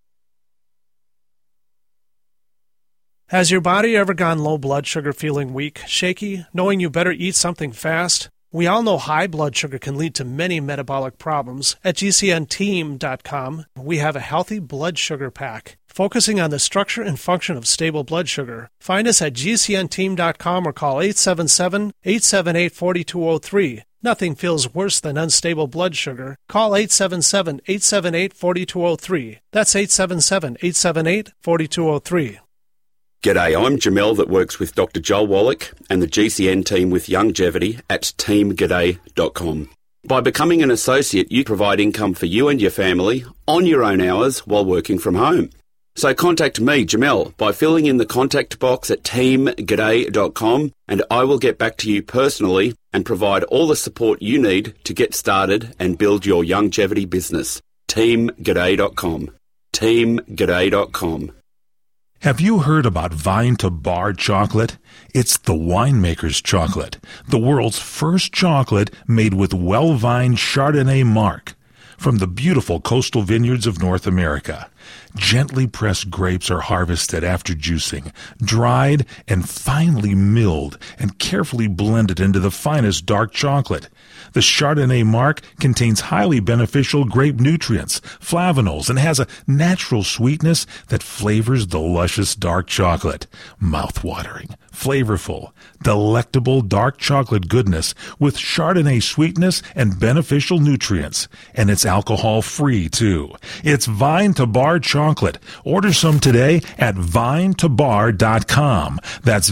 E: Has your body ever gone low blood sugar, feeling weak, shaky, knowing you better eat something fast? We all know high blood sugar can lead to many metabolic problems. At GCNteam.com, we have a healthy blood sugar pack, focusing on the structure and function of stable blood sugar. Find us at GCNteam.com or call 877-878-4203. Nothing feels worse than unstable blood sugar. Call 877-878-4203. That's 877-878-4203.
G: G'day, I'm Jamel that works with Dr. Joel Wallach and the GCN team with Youngevity at teamg'day.com. By becoming an associate, you provide income for you and your family on your own hours while working from home. So contact me, Jamel, by filling in the contact box at teamg'day.com, and I will get back to you personally and provide all the support you need to get started and build your Youngevity business. teamg'day.com. teamg'day.com.
H: Have you heard about Vine to Bar chocolate? It's the winemaker's chocolate, the world's first chocolate made with well-vined Chardonnay marc from the beautiful coastal vineyards of North America. Gently pressed grapes are harvested after juicing, dried and finely milled and carefully blended into the finest dark chocolate. The Chardonnay marc contains highly beneficial grape nutrients, flavanols, and has a natural sweetness that flavors the luscious dark chocolate. Mouth-watering, flavorful, delectable dark chocolate goodness with Chardonnay sweetness and beneficial nutrients. And it's alcohol-free, too. It's Vine to Bar chocolate. Order some today at vinetobar.com. That's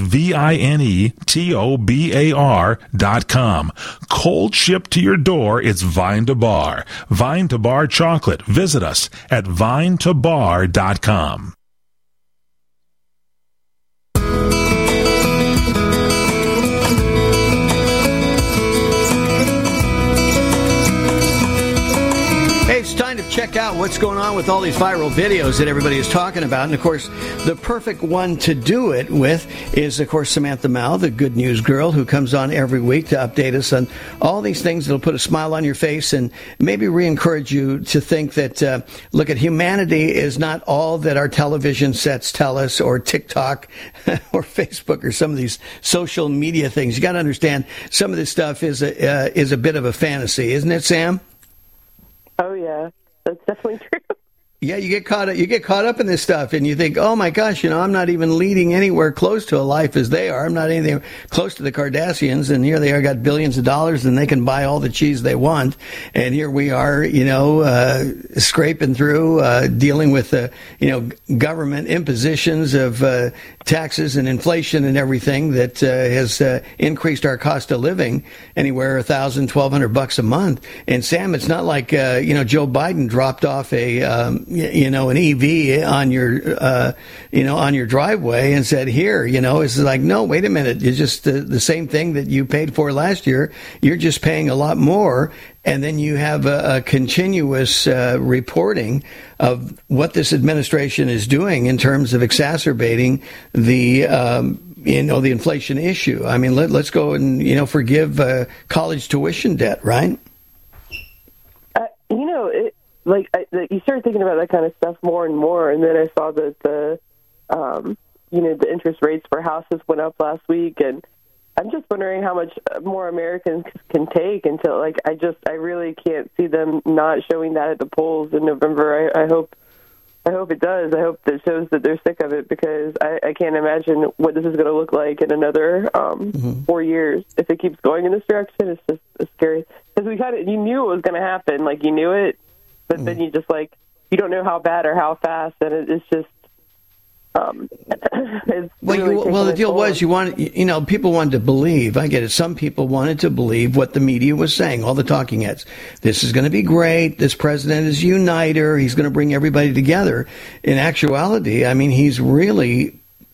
H: VINETOBAR.com. Cold shipped to your door, it's Vine to Bar. Vine to Bar chocolate. Visit us at vinetobar.com.
O: It's time to check out what's going on with all these viral videos that everybody is talking about. And, of course, the perfect one to do it with is, of course, Samantha Mao, the good news girl who comes on every week to update us on all these things that will put a smile on your face and maybe re-encourage you to think that, look, at humanity is not all that our television sets tell us, or TikTok or Facebook or some of these social media things. You got to understand some of this stuff is a bit of a fantasy, isn't it, Sam?
I: Oh, yeah, that's definitely true.
O: Yeah, you get caught up in this stuff, and you think, oh my gosh, I'm not even leading anywhere close to a life as they are. I'm not anything close to the Kardashians, and here they are, got billions of dollars, and they can buy all the cheese they want. And here we are, scraping through, dealing with, government impositions of taxes and inflation and everything that has increased our cost of living anywhere $1,000, $1,200 a month. And Sam, it's not like Joe Biden dropped off an EV on your driveway and said, here, it's like, no, wait a minute. It's just the same thing that you paid for last year. You're just paying a lot more. And then you have a continuous reporting of what this administration is doing in terms of exacerbating the inflation issue. I mean, let's go and, forgive college tuition debt, right?
I: You start thinking about that kind of stuff more and more, and then I saw that the interest rates for houses went up last week, and I'm just wondering how much more Americans can take until, I really can't see them not showing that at the polls in November. I hope it does. I hope that shows that they're sick of it, because I can't imagine what this is going to look like in another 4 years if it keeps going in this direction. It's just scary, because you knew it was going to happen, you knew it. But then you just you don't know how bad or how fast, and it's just,
O: The deal was people wanted to believe. I get it. Some people wanted to believe what the media was saying, all the talking heads. This is going to be great. This president is a uniter. He's going to bring everybody together. In actuality, I mean, he's really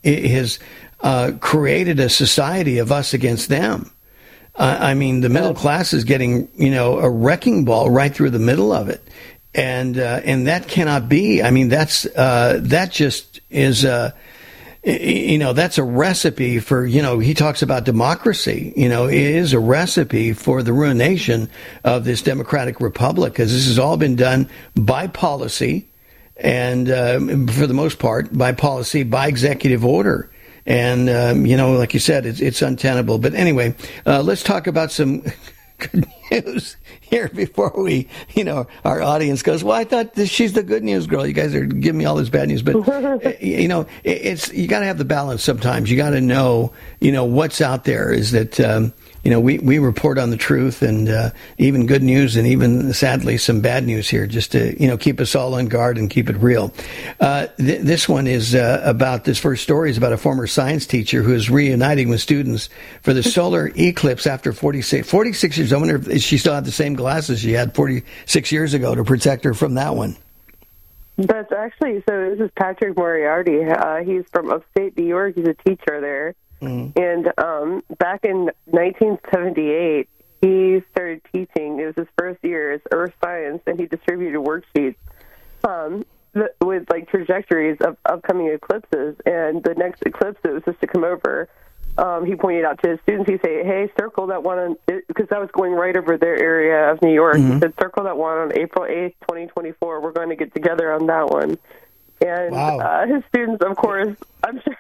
O: created a society of us against them. I mean, the middle class is getting, a wrecking ball right through the middle of it. And that cannot be. I mean, that just is, that's a recipe for, he talks about democracy, it is a recipe for the ruination of this democratic republic, because this has all been done by policy and, for the most part, by policy, by executive order. And, like you said, it's untenable. But anyway, let's talk about some good news here before we, our audience goes, well, I thought she's the good news girl. You guys are giving me all this bad news. But, you got to have the balance sometimes. You got to know, what's out there is that, we report on the truth and even good news and even, sadly, some bad news here just to, keep us all on guard and keep it real. This one is this first story is about a former science teacher who is reuniting with students for the solar eclipse after 46 years. I wonder if she still had the same glasses she had 46 years ago to protect her from that one.
I: That's actually, so this is Patrick Moriarty. He's from upstate New York. He's a teacher there. Mm-hmm. And back in 1978, he started teaching. It was his first year as Earth Science, and he distributed worksheets with trajectories of upcoming eclipses. And the next eclipse that was just to come over, he pointed out to his students, he'd say, hey, circle that one because that was going right over their area of New York. Mm-hmm. He said, circle that one on April 8th, 2024. We're going to get together on that one. And his students, of course, I'm sure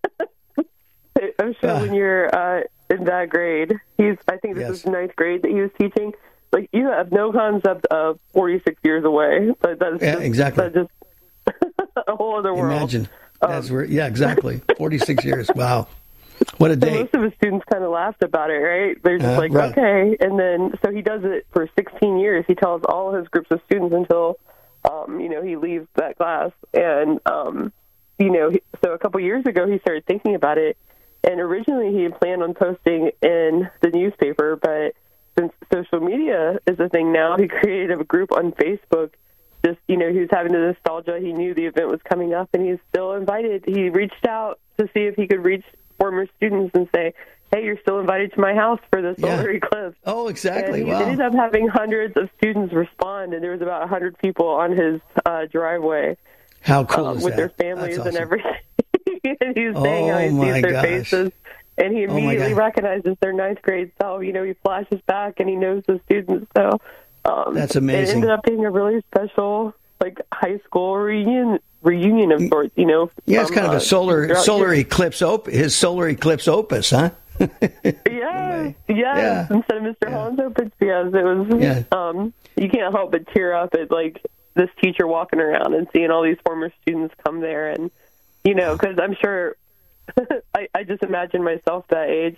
I: when you're in that grade, I think this is ninth grade that he was teaching, you have no concept of 46 years away.
O: Exactly.
I: That's just a whole other world.
O: Imagine. That's exactly. 46 years. Wow. What a day.
I: Most of his students kind of laughed about it, right? They're just okay. And then, so he does it for 16 years. He tells all his groups of students until, he leaves that class. And, so a couple years ago, he started thinking about it. And originally he had planned on posting in the newspaper, but since social media is a thing now, he created a group on Facebook. Just, he was having the nostalgia. He knew the event was coming up, and he's still invited. He reached out to see if he could reach former students and say, hey, you're still invited to my house for the solar eclipse.
O: Oh, exactly.
I: And he ended up having hundreds of students respond, and there was about 100 people on his driveway.
O: How cool is
I: with
O: that?
I: Their families
O: That's awesome.
I: And everything. And he was saying how he sees their faces, and he immediately recognizes their ninth grade self. He flashes back, and he knows the students. So
O: that's amazing.
I: It ended up being a really special, high school reunion of sorts.
O: It's kind of a solar eclipse. His solar eclipse opus, huh?
I: Yes. Instead of Mr. Holland's opus, yes, it was. Yeah. You can't help but tear up at this teacher walking around and seeing all these former students come there and. Because I'm sure, I just imagine myself that age.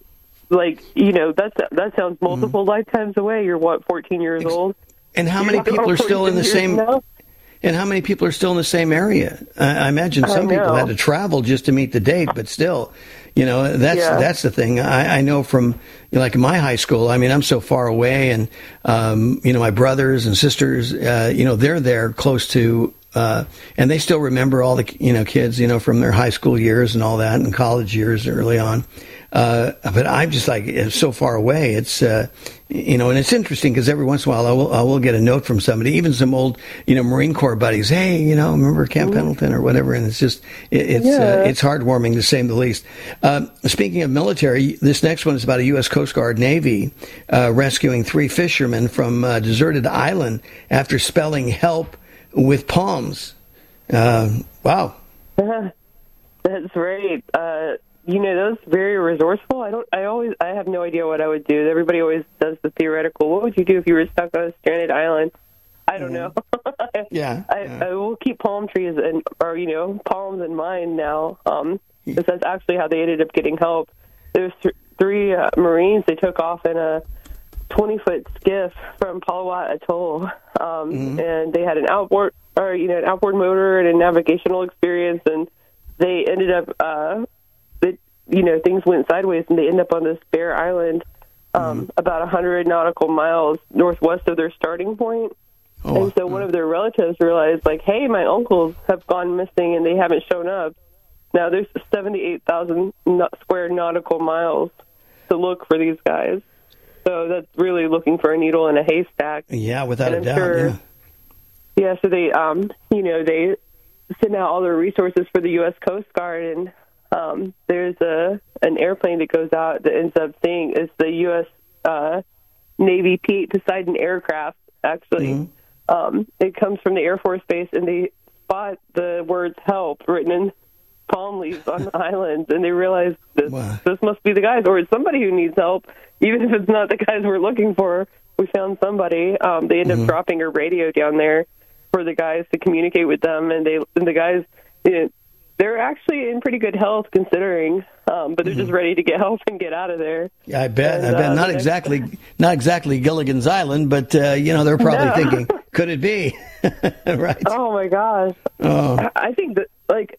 I: That sounds multiple lifetimes away. You're 14 years old.
O: And how many people are still in the same? And how many people are still in the same area? I imagine some people had to travel just to meet the date, but still, that's the thing. I know from my high school. I mean, I'm so far away, and my brothers and sisters, they're there close to. And they still remember all the, kids, from their high school years and all that and college years early on. But I'm just it's so far away. It's, and it's interesting because every once in a while I will get a note from somebody, even some old, Marine Corps buddies. Hey, remember Camp Pendleton or whatever. And it's just, it's heartwarming to say the least. Speaking of military, this next one is about a U.S. Coast Guard Navy, rescuing 3 fishermen from a deserted island after spelling help with palms. Wow.
I: That's right. Those very resourceful. I have no idea what I would do. Everybody always does the theoretical. What would you do if you were stuck on a stranded island? I don't know. I will keep palm trees or palms in mind now. Because that's actually how they ended up getting help. There's 3 Marines. They took off in a 20-foot skiff from Palawat Atoll, and they had an outboard motor and a navigational experience, and they ended up, things went sideways, and they ended up on this bare island about 100 nautical miles northwest of their starting point. And so one of their relatives realized, like, hey, my uncles have gone missing and they haven't shown up. Now there's 78,000 square nautical miles to look for these guys. So that's really looking for a needle in a haystack.
O: Yeah, without a doubt.
I: Yeah, so they, they send out all their resources for the U.S. Coast Guard, and there's an airplane that goes out that ends up seeing it's the U.S. Navy Poseidon aircraft, actually. It comes from the Air Force Base, and they spot the words help written in palm leaves on the islands, and they realize this must be the guys, or it's somebody who needs help. Even if it's not the guys we're looking for, we found somebody. They end up dropping a radio down there for the guys to communicate with them, and the guys, they're actually in pretty good health considering, but they're just ready to get help and get out of there.
O: Yeah, I bet. Not exactly Gilligan's Island, but they're probably thinking, could it be? Right.
I: Oh my gosh. I think that,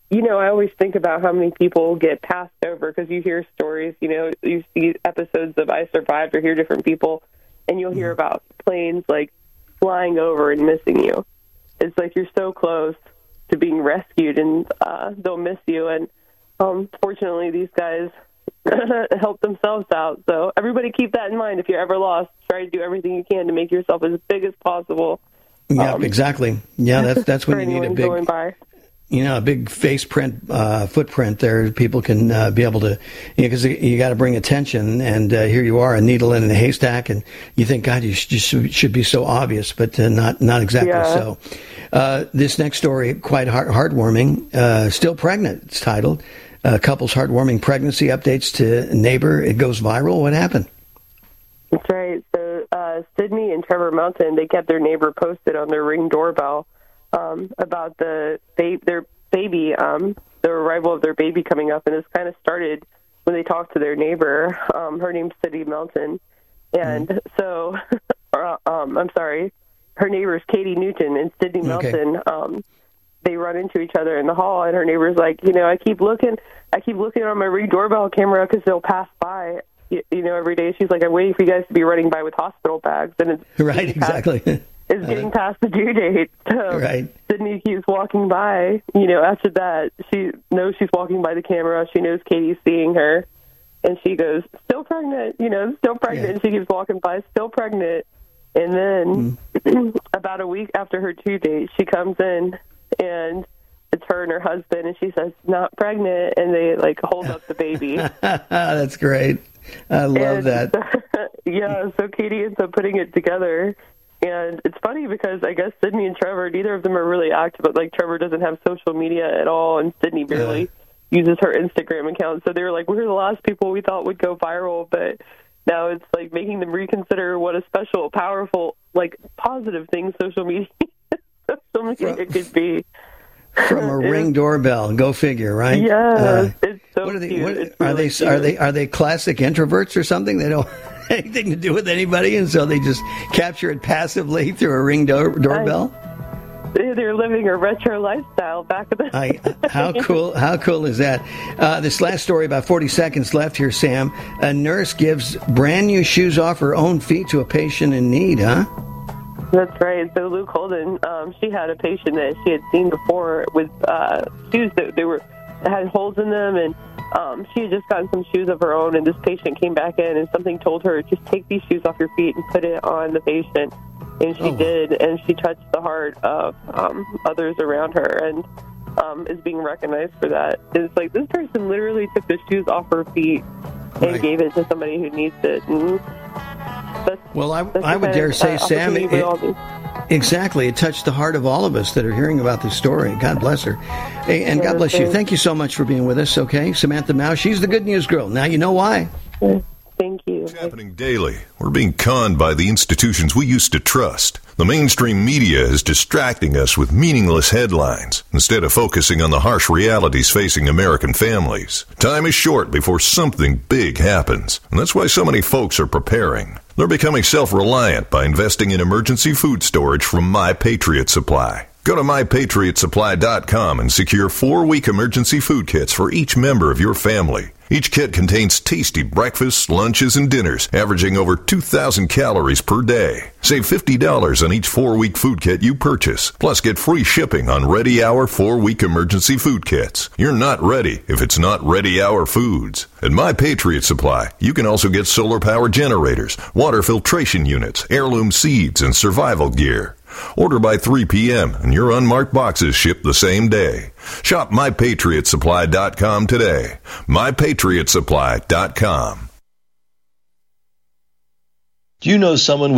I: I always think about how many people get passed over, because you hear stories, you see episodes of I Survived or hear different people, and you'll hear about planes flying over and missing you. It's like you're so close to being rescued, and they'll miss you. And fortunately, these guys help themselves out. So everybody keep that in mind. If you're ever lost, try to do everything you can to make yourself as big as possible.
O: Yeah, exactly. Yeah, that's when you need a big,
I: going by.
O: A big footprint there. People can be able to, because you got to bring attention, and here you are, a needle in a haystack, and you think, God, you should be so obvious, but not exactly so. This next story, quite heartwarming. Still Pregnant, it's titled. Couple's heartwarming pregnancy updates to neighbor. It goes viral. What happened?
I: That's right. So Sydney and Trevor Melton, they kept their neighbor posted on their Ring doorbell about their baby, the arrival of their baby coming up. And this kind of started when they talked to their neighbor. Her name's Sydney Melton. And so, I'm sorry, her neighbor's Katie Newton, and Sydney Melton, they run into each other in the hall, and her neighbor's like, I keep looking on my Ring doorbell camera because they'll pass by, every day. She's like, I'm waiting for you guys to be running by with hospital bags. And it's
O: right, exactly.
I: It's getting past the due date. So Sydney keeps walking by. After that, she knows she's walking by the camera. She knows Katie's seeing her. And she goes, still pregnant, still pregnant. Yeah. And she keeps walking by, still pregnant. And then about a week after her due date, she comes in, and it's her and her husband, and she says, not pregnant. And they, hold up the baby.
O: That's great. I love that.
I: So Katie ends up putting it together. And it's funny because I guess Sydney and Trevor, neither of them are really active, but Trevor doesn't have social media at all, and Sydney barely uses her Instagram account. So they were like, we're the last people we thought would go viral, but now it's making them reconsider what a special, powerful, positive thing social media could be.
O: From a Ring doorbell, go figure, right?
I: Yeah, it's so cute.
O: Are they classic introverts or something? They don't have anything to do with anybody, and so they just capture it passively through a Ring doorbell?
I: They're living a retro lifestyle back in the
O: How cool is that? This last story, about 40 seconds left here, Sam. A nurse gives brand new shoes off her own feet to a patient in need, huh?
I: That's right. So Luke Holden, she had a patient that she had seen before with shoes that had holes in them, and she had just gotten some shoes of her own, and this patient came back in, and something told her, just take these shoes off your feet and put it on the patient. And she did, and she touched the heart of others around her, and is being recognized for that. It's this person literally took the shoes off her feet and gave it to somebody who needs it. And
O: I would dare say, Sam, exactly. It touched the heart of all of us that are hearing about this story. God bless her. Hey, and God bless you. Thank you so much for being with us, okay? Samantha Mao, she's the good news girl. Now you know why.
I: Thank you.
J: It's happening daily. We're being conned by the institutions we used to trust. The mainstream media is distracting us with meaningless headlines instead of focusing on the harsh realities facing American families. Time is short before something big happens, and that's why so many folks are preparing. They're becoming self-reliant by investing in emergency food storage from My Patriot Supply. Go to MyPatriotSupply.com and secure 4-week emergency food kits for each member of your family. Each kit contains tasty breakfasts, lunches, and dinners, averaging over 2,000 calories per day. Save $50 on each 4-week food kit you purchase. Plus, get free shipping on Ready Hour 4-week emergency food kits. You're not ready if it's not Ready Hour foods. At My Patriot Supply, you can also get solar power generators, water filtration units, heirloom seeds, and survival gear. Order by 3 p.m. and your unmarked boxes ship the same day. Shop MyPatriotSupply.com today. MyPatriotSupply.com.
L: Do you know someone